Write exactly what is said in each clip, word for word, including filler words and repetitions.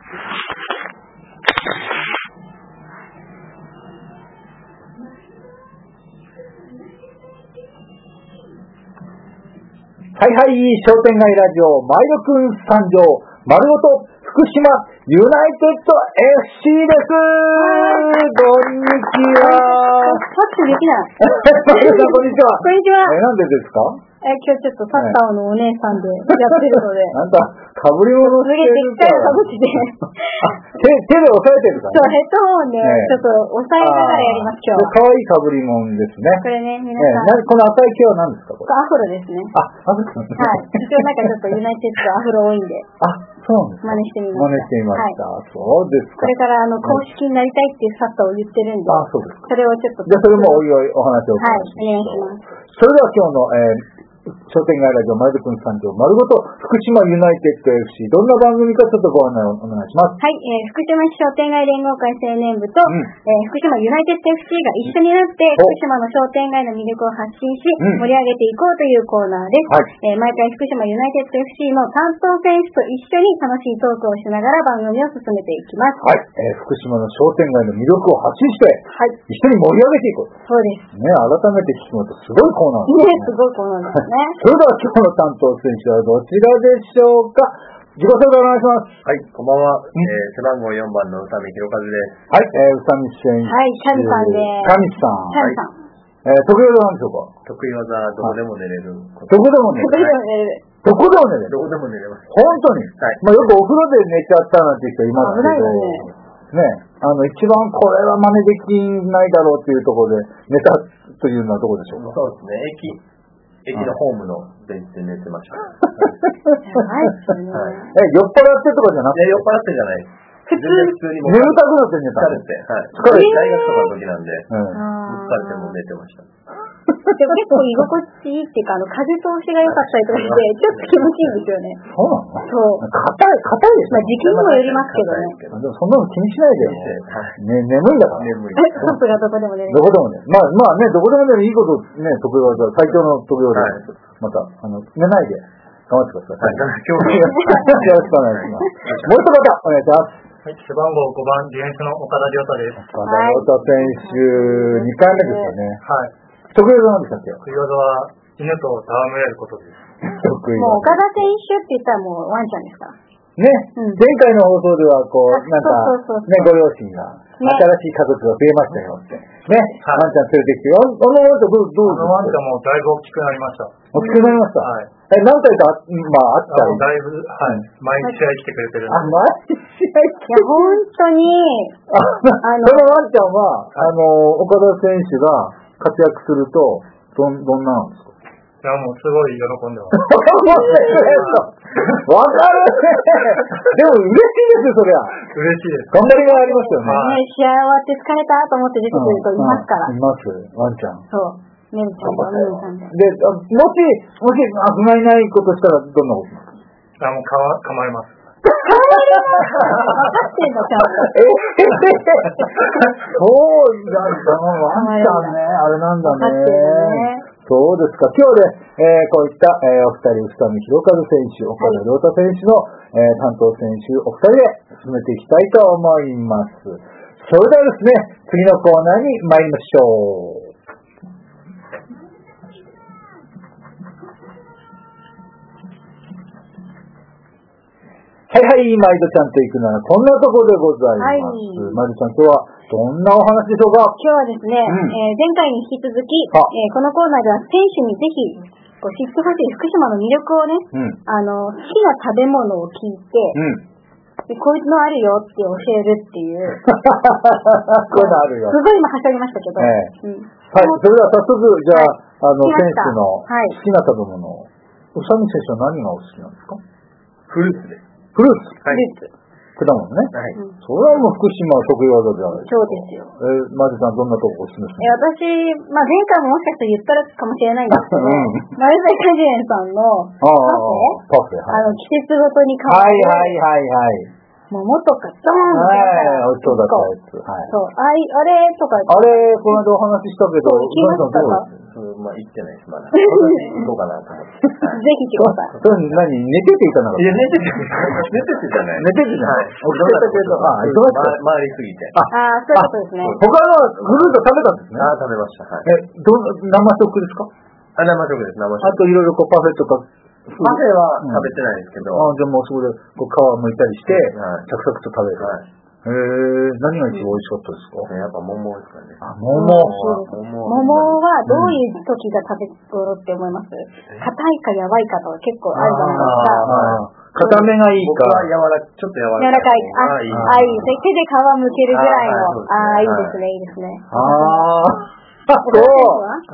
はいはい、商店街ラジオ、マイドくん参上、丸ごと福島ユナイテッド エフシー です。こんにちは。 拍手できない。 こんにちは。 こんにちは。 え、なんでですか？ え、今日ちょっとサッカーのお姉さんでやってるので。 なんか、かぶり物してるから。 かぶってて。 手、手で押さえてるから、 ね。そう、ヘッドホンで、ちょっと押さえながらやります、今日。 かわいいかぶり物ですね。 これね、皆さん。 ん。 この赤い毛は何ですか？これ。 アフロですね。 あ、アフロですね。 はい。一応なんかちょっとユナイテッドアフロ多いんで。 あ、そうなんですか。 真似してみました。 真似してみました。はい、そうですか。 これからあの、公式になりたいっていうサッカーを言ってるんで。 あ、そうですか。 それをちょっと。 じゃあそれもおいおいお話をお伺いします。はい、お願いします。それでは今日の、えー商店街ラジオ前田くん参上丸ごと福島ユナイテッド エフシー どんな番組かちょっとご案内をお願いします。 はい、えー、福島市商店街連合会青年部と、うんえー、福島ユナイテッド エフシー が一緒になって福島の商店街の魅力を発信し、うん、盛り上げていこうというコーナーです、はいえー、毎回福島ユナイテッド エフシー の担当選手と一緒に楽しいトークをしながら番組を進めていきます。 はい、えー、福島の商店街の魅力を発信して、はい、一緒に盛り上げていこう。 そうですね、改めて聞くのとすごいコーナーですね。 ね、すごいコーナーですね。 それでは今日の担当選手はどちらでしょうか。自己紹介お願いします。 はい、こんばんは。えー、背番号よんばんの宇佐美博和です。 はい、えー、宇佐美選手。 はい、チャミさんです。 チャミさん。 チャミさん。 はい、えー、得意技なんでしょうか。 得意技、どこでも寝れる。 どこでも寝れる。どこでも寝れる。 どこでも寝れます。 本当に。はい。まあよくお風呂で寝ちゃったなんて人いますけど。ね。ね、あの一番これは真似できないだろうっていうところで寝たというのはどこでしょうか。 そうですね。駅。駅のホームのベンチで寝てました。 やばいですね。 え、酔っ払ってとかじゃなくて？ 酔っ払ってじゃない。 普通に眠たくなって寝た。 疲れて、はい。疲れて、大学とかの時なんで、 うん、 疲れても寝てました。 でも結構居心地いいっていうか、あの、風通しが良かったりとかして、ちょっと気持ちいいんですよね。 そうなの？ そう。 硬い、硬いでしょ？ まあ時期にもよりますけどね。 でもそんなの気にしないでよ。ね、眠いんだから。 眠い。 トップがどこでも寝る。 どこでも寝る。まあ、まあね、どこでも寝るいいことね、得意技、最強の得意技。また、あの、寝ないで頑張ってください。はい、今日よろしくお願いします。もう一方、お願いします。 はい、背番号ごばん、ディフェンスの岡田亮太です。 岡田亮太選手、にかいめですよね。 はい。 得意技なんでしたっけ？ 得意技は、犬と戯れることです。 得意技。 もう岡田選手って言ったらもうワンちゃんですから。 ね、うん、前回の放送ではこう、なんか、ね、ご両親が、新しい家族が増えましたよって。ね、ワンちゃん連れてきて、あのワンちゃんどう、どうあのワンちゃんもだいぶ大きくなりました。 大きくなりました。はい。え、何回か、まあ、あったり。 だいぶ、はい。毎日試合来てくれてる。 あ、毎日試合来ていや、本当に、 あの、そのワンちゃんは、あの、岡田選手が活躍すると、どん、どんななんですか？ いや、もうすごい喜んでます。 わかるでも嬉しいですよ、そりゃ。 嬉しいです。 頑張りがありますよね。 ね、試合終わって疲れたと思って出てくる人いますから。 います、ワンちゃん。 そう。メルちゃんとメルさんで。 で、もし、もし、あ、不甲斐ないことしたらどんなことなんですか？ あ、もうかわ、構えます。 構えますってんのちゃんと。 えそうなんだ、ワンちゃんね、あれなんだね。そうですか。今日で、えー、こういった、えー、お二人、宇佐美博和選手、岡田亮太選手の、えー、担当選手、お二人で進めていきたいと思います。それではですね、次のコーナーに参りましょう。はいはい、マイドちゃんと行くならこんなとこでございます。はい、マイドちゃん、今日はどんなお話でしょうか？ 今日はですね、うんえー、前回に引き続き、えー、このコーナーでは選手にぜひこう知ってほしい福島の魅力をね、うん、あの好きな食べ物を聞いて、うん、でこういうのあるよって教えるっていう。こういうのあるよ。 すごい今はしゃぎましたけど。 えーうん、はい、それでは早速、じゃあ、はい、あの、選手の好きな食べ物を、宇佐美選手は何がお好きなんですか？ フルーツです。 フルーツ。 はい。 果物ね。 はい。 それはもう福島得意技じゃないですか。 そうですよ。 えー、マジさんどんなとこおすすめしますか？え、私、まあ前回ももしかしたら言ったらかもしれないんですけど、うん、マルセイ果樹園さんのパフェ、 パフェ、 はい、あの季節ごとに変わる。 はいはいはいはい。 桃とかドーンはい、美味しそうだったやつ。はい。 そう、あい、あれとか。 あれ、この間お話ししたけど、 行きましたか？ そう、まあ、行ってないです、まだ。私、行こうかなと思って。ぜひ来てください。 それ何、寝てて行かなかった？ いや、寝てて、寝ててじゃない。 寝ててじゃない。起きてたけど、あ、忙しかった。 回りすぎて。 ああ、そういうことですね。 他のフルーツ食べたんですね。 ああ、食べました。はい。 え、ど、生食ですか？ あ、生食です、生食。 あといろいろこうパフェとか。 パフェは食べてないですけど。 あ、じゃあもうそこでこう皮剥いたりして、サクサクと食べる。はい。へえ、何が一番美味しかったですか？ やっぱ桃ですかね。 あ、桃。 桃はどういう時が食べ頃って思います？硬いかやばいかとか結構あるじゃないですか。 硬めがいいか。 僕は柔らかい、ちょっと柔らかい。 柔らかい。あ、あ、いい。手で皮剥けるぐらいの。ああ、いいですね、いいですね。 ああ、そう。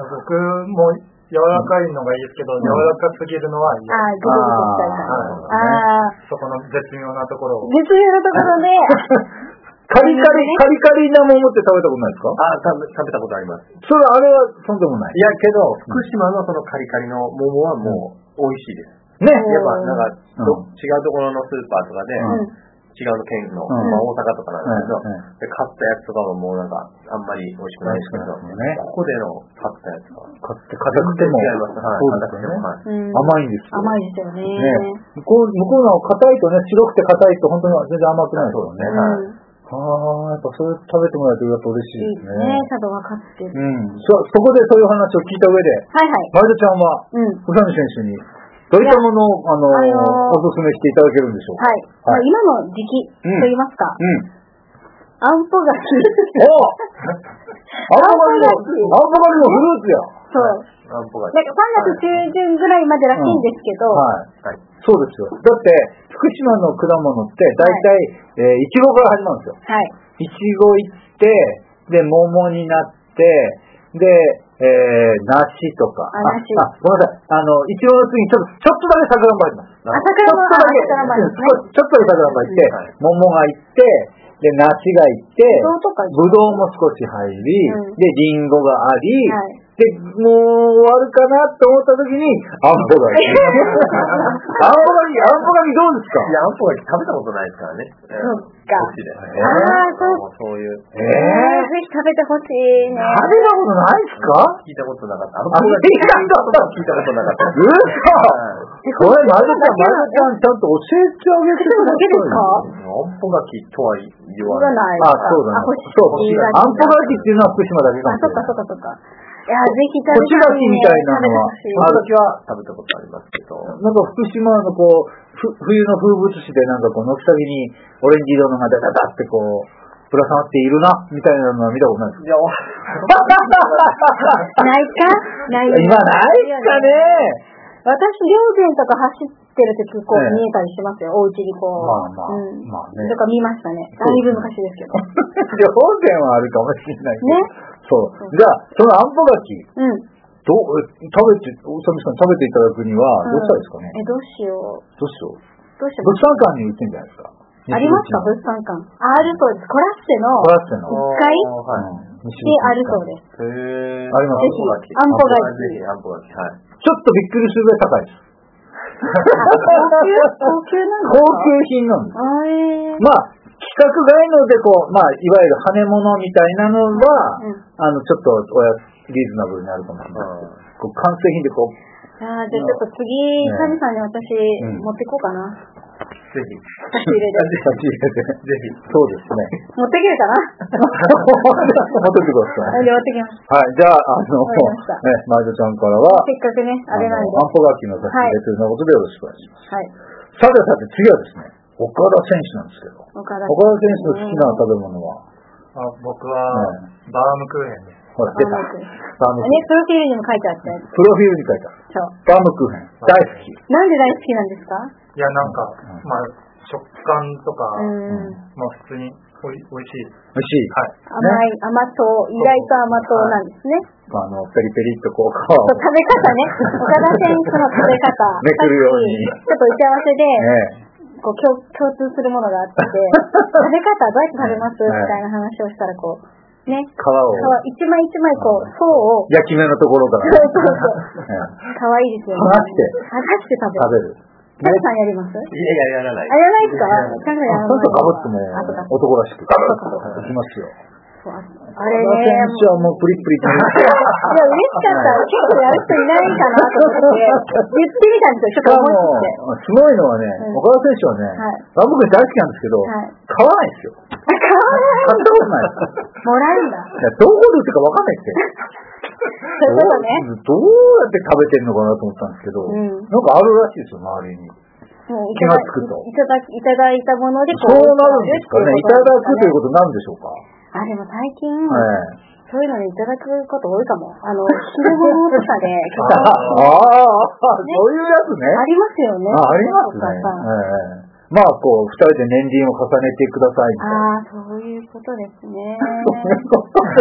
僕も柔らかいのがいいですけど、柔らかすぎるのは嫌。 ああ、ぐぐぐとしたいから。ああ。 そこの絶妙なところを。 絶妙なところで、 カリカリ、カリカリな桃って食べたことないですか？ ああ、食べ、食べたことあります。 それ、あれはそうでもない。 いや、けど、福島のそのカリカリの桃はもう美味しいです。ね。やっぱ、なんか、違うところのスーパーとかで、違う県の、まあ大阪とかなんですけど、で、買ったやつとかはもうなんか、あんまり美味しくないですけど、ここでの買ったやつは、 買って硬くても、 違います。はい。硬くても、はい。 甘いんですよ。 甘いですよね。 向こう、向こうの硬いとね、白くて硬いと本当に全然甘くないですよね。ああ、やっぱそれ食べてもらえてやっぱ嬉しいですね。 いいですね、ちゃんと分かってる。 うん。そ、そこでそういう話を聞いた上で、 はいはい。 マリちゃんは、うん。宇佐美選手に、どういったものを、あのー、あのー、おすすめしていただけるんでしょうか？ はい。はい、まあ、今の時期と言いますか。うん。あんぽ柿。 おあんぽ柿の、あんぽ柿のフルーツや。 そう。あんぽ柿。なんかさんがつ中旬ぐらいまでらしいんですけど。 はい。はい。そうですよ。だって、福島の果物って、大体、はい、えー、いちごから始まるんですよ。はい。いちごいって、で、桃になって、で、えー、梨とか。 あ、梨。 あ、ごめんなさい。あの、いちごの次にちょっと、ちょっとだけ桜んばいます。 あ、桜んばい。 ちょっとだけ、ちょっとだけ桜んばいって、桃がいって、で、梨がいって、ぶどうも少し入り、うん、で、リンゴがあり、はい、で、もう終わるかなと思った時に、あんぽ柿。あんぽ柿、あんぽ柿どうですか？ いや、あんぽ柿食べたことないですからね。 そっか。 えー、ああ、そう。そういう。 ええー、ぜひ食べてほしいね。 食べたことないですか？ 聞いたことなかった。 あんぽ柿聞いたことなかった。うそこれ、まるちゃん、まるちゃん、ちゃんと教えてあげてください。 あんぽ柿とは言わない。 あ、そうだね。そう。あんぽ柿っていうのは福島だけかもしれない。 あ、そっかそっかそっか。いや、ぜひ食べてほしい。 みたいなのは、 ある時は食べたことありますけど。 なんか福島のこう、ふ冬の風物詩でなんかこう、軒先にオレンジ色のがダダダってこう、ぶら下がっているな、みたいなのは見たことないです。いや、 ないかない今ないっすかね。 私、霊山とか走ってる時こう見えたりしますよ、お家にこう。 まあまあ、うん、まあね。 とか見ましたね。だいぶ昔ですけど。 霊山はあるかもしれないけど。ね。そう。じゃあ、そのあんぽ柿。うん。どう、食べて、おさみさん食べていただくには、どうしたらいいですかね、 うん、え、どうしよう。 どうしよう。 どうしよう。 物産館に売ってんじゃないですか。 ありますか、物産館。あるそうです。コラッセの。 コラッセの。 いっかいであるそうです。 へー。あります。 ぜひ、あんぽ柿。 あんぽ柿。はい。 ちょっとびっくりするぐらい高いです。 高級なんですか？ 高級品なんです。まあ、規格外のでこう、まあ、いわゆる羽物みたいなのは、うん、あの、ちょっとおやリーズナブルになるかもしれないですけど、こう完成品でこう。 ああ、じゃあちょっと次、サミさんに私、うん、持っていこうかな。 ぜひ。 差し入れで。 差し入れで。ぜひ。そうですね。 持ってけるかな？ 持ってきてください。 持ってきます。 はい、じゃあ、あの、ね、まるちゃんからは、 せっかくね、あれなんで。 あんぽ柿の差し入れということでよろしくお願いします。 はい。 さてさて、次はですね、岡田選手なんですけど。 岡田選手の好きな食べ物は？ あ、僕は、バームクーヘンです。 ほら、出た。バームクーヘン。 ね、プロフィールにも書いてあったやつ。 プロフィールに書いてある。そう。バームクーヘン。大好き。 なんで大好きなんですか？ いや、なんか、まあ、食感とか、まあ普通においおいしい。 おいしい。 はい。甘い、甘党、意外と甘党なんですね。 あの、ペリペリっとこう、 そう、食べ方ね。岡田選手の食べ方。 めくるように。 ちょっと打ち合わせで、こう共、共通するものがあって、食べ方どうやって食べますみたいな話をしたら、こう、ね。皮を。 皮、一枚一枚こう、層を。 焼き目のところから。 そうそうそう。かわいいですよね。 剥がして。 剥がして食べる。 食べる。 キャラさんやります？いやいや、やらない。 あ、やらないですか？キャラさんやらない。 ちょっとかぶっても、男らしく。いきますよ。 あれね。 選手はもうプリップリって。いや、嬉しかった。結構やる人いないかなと思って、言ってみたんですよ、ちょっと思って。 すごいのはね、岡田選手はね、僕大好きなんですけど、買わないですよ。 買わない。 買ったことないです。 もらうんだ。 いや、どこで売ってるかわかんないって。 そういうことね。 どうやって食べてんのかなと思ったんですけど、なんかあるらしいですよ、周りに。気がつくと。 いただいただいたものでそうなるんですかね。いただくということになるんでしょうか。 あ、でも最近、そういうのにいただくこと多いかも。あの、昼ごろとかで。 ああ、そういうやつね。 ありますよね。 あ、ありますね。まあ、こう、二人で年輪を重ねてくださいみたいな。 ああ、そういうことですね。 そういうことです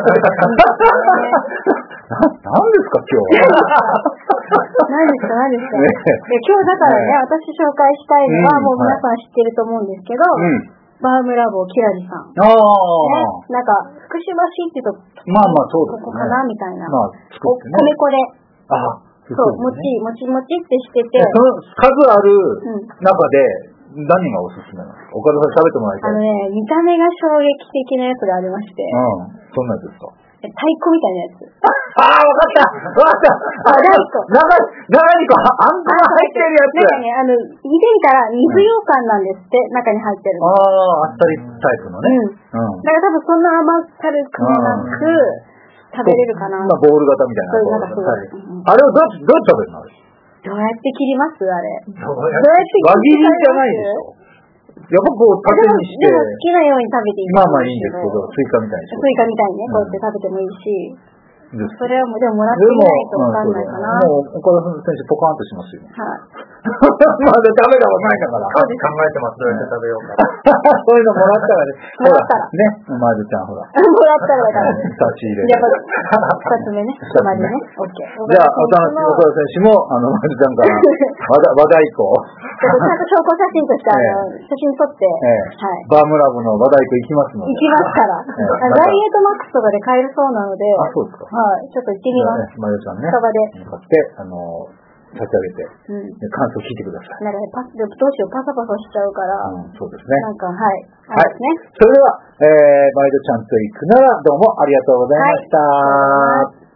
ね。何ですか、今日。 何ですか、何ですか。今日だからね、私紹介したいのは、もう皆さん知ってると思うんですけど、バームラボキラリさん。 ああ、 ね。なんか、福島市って言うと、 まあまあそうですね。 ここかなみたいな。 まあ、作ってね。 米粉で。 ああ、 そう、もち、もちもちってしてて。 その数ある中で、何がおすすめなの？岡田さん喋ってもらいたい。 あのね、見た目が衝撃的なやつがありまして。 うん。そんなやつですか？ 太鼓みたいなやつ。 ああ、わかったわかったあ、太鼓。 長い子、あんこが入ってるやつ。 なんかね、あの、見てみたら水羊羹なんですって、中に入ってるの。 ああ、あっさりタイプのね。 うん。うん。だから多分そんな甘ったるくもなく、食べれるかな。 まあ、ボール型みたいな。 そう、なんかそう。 あれをどうやって食べるの？ どうやって切りますあれ。 どうやって輪切りじゃないでしょ。やっぱこう縦にして。 でも好きなように食べていいんですけど。 まあまあいいんですけど、スイカみたいにして。 スイカみたいにね、こうやって食べてもいいし。それはもうでももらってみないとわかんないかな。 もう岡田選手ポカーンとしますよ。 はい。 まだ食べたことないんだから。 考えてます。どうやって食べようか。 そういうのもらったらね。 もらったら。 ね、まずちゃんほら。もらったらだから。 差し入れ。 やっぱ、二つ目ね。まずね。オッケー。 じゃあ、お楽しみ岡田選手も、あの、まずちゃんから、和太鼓を。 ちゃんと証拠写真として、あの、写真撮って、 はい。バームラブの和太鼓行きますので。 行きますから。ダイエットマックスとかで買えるそうなので。 あ、そうですか。 はい。ちょっと行ってみます。 まゆちゃんね。 近場で。 買って、あの、立ち上げて、うん、感想聞いてください。 なんかね、パス、どうしよう、パサパサしちゃうから。 うん、そうですね。 なんか、はい。 はい。ね、それでは、えー、まゆちゃんと行くなら、どうもありがとうございました。はい。